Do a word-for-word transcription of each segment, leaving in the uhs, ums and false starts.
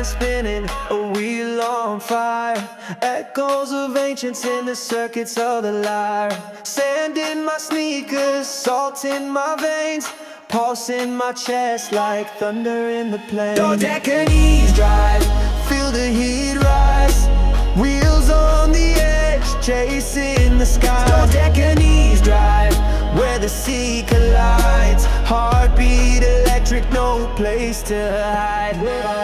spinning, a wheel on fire. Echoes of ancients in the circuits of the lyre. Sand in my sneakers, salt in my veins, pulse in my chest like thunder in the plains. Dodecanese drive, feel the heat rise. Wheels on the edge, chasing the sky. Dodecanese drive, where the sea collides. Heartbeat electric, no place to hide.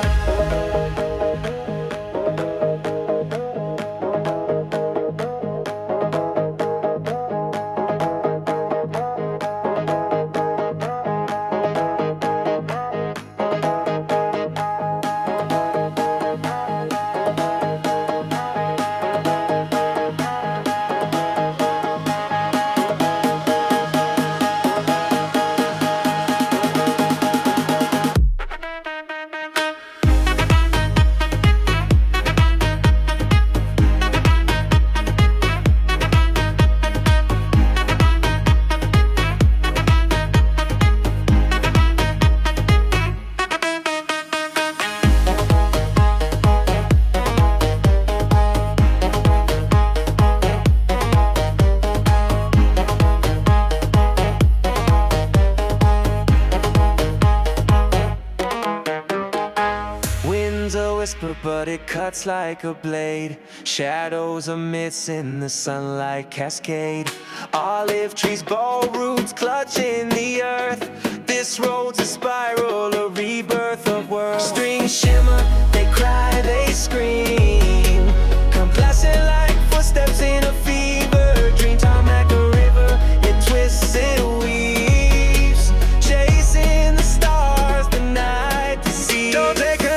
A whisper, but it cuts like a blade. Shadows are myths in the sunlight cascade. Olive trees, bow roots clutching the earth. This road's a spiral, a rebirth of worlds. Strings shimmer, they cry, they scream. Complacent like footsteps in a fever dream. Time like a river, it twists, it weaves, chasing the stars, the night to see. Don't take a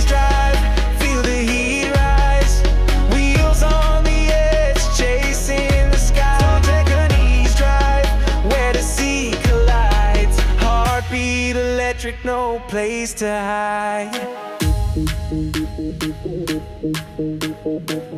electric, no place to hide.